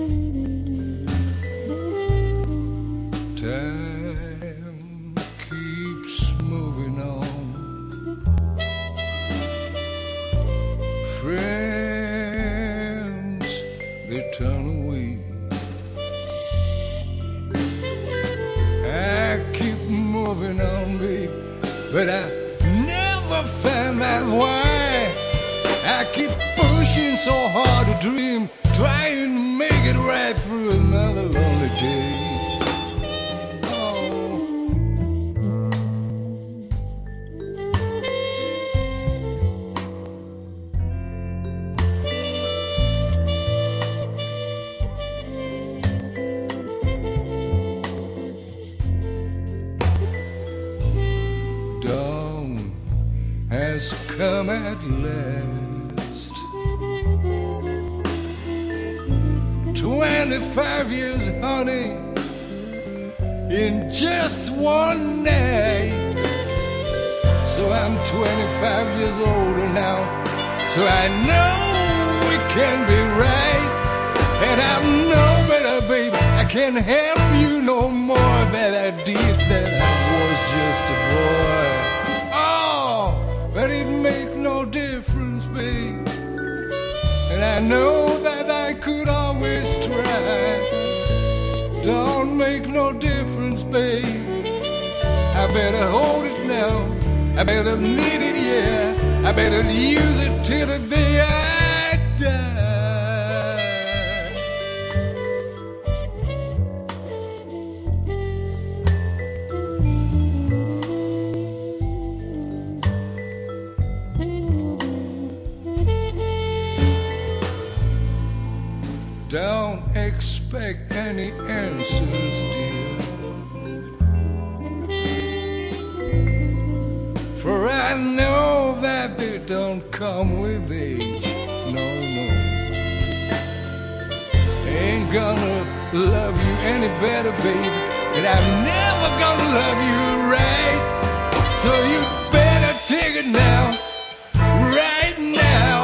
Time keeps moving on. Friends, they turn away. I keep moving on, babe, but I never find my why. I keep pushing so hard to dream, trying to make it right through another lonely day. Dawn has come at last. 25 years, honey, in just one night. So I'm 25 years older now, so I know we can be right. And I'm no better, baby, I can't help you no more than I did that I was just a boy. Oh, but it make no difference, babe. And I know that I could always try. Don't make no difference, babe. I better hold it now. I better need it, yeah. I better use it till the day I die. Don't expect any answers, dear, for I know that they don't come with age. No, no. Ain't gonna love you any better, baby, and I'm never gonna love you right. So you better take it now, right now.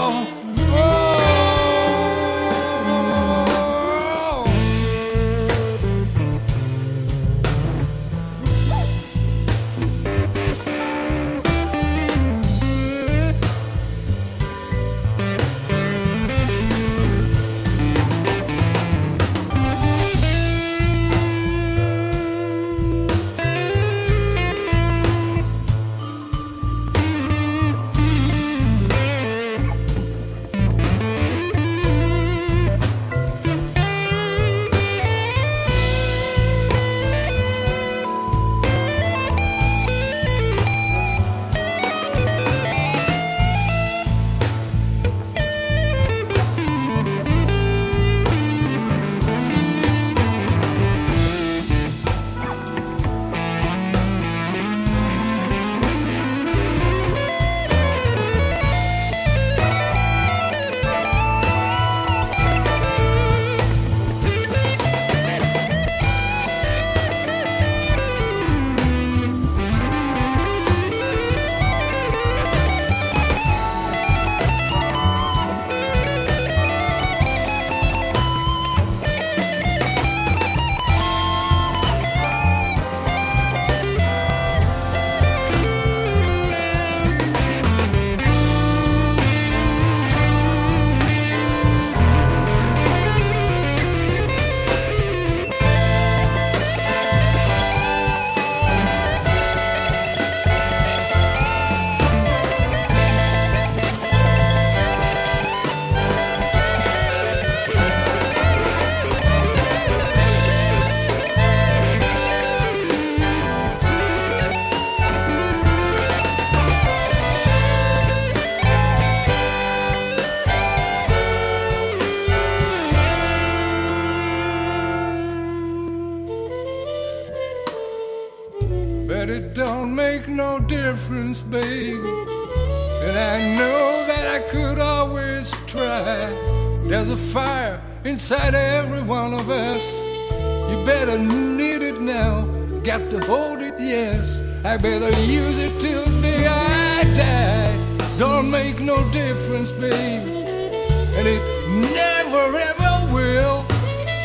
But it don't make no difference, baby. And I know that I could always try. There's a fire inside every one of us. You better need it now. Got to hold it, yes. I better use it till the day I die. Don't make no difference, baby. And it never ever will.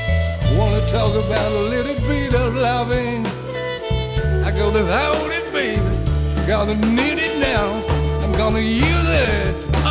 talk about a little bit of loving. I go without it, baby. Gonna need it now. I'm gonna use it.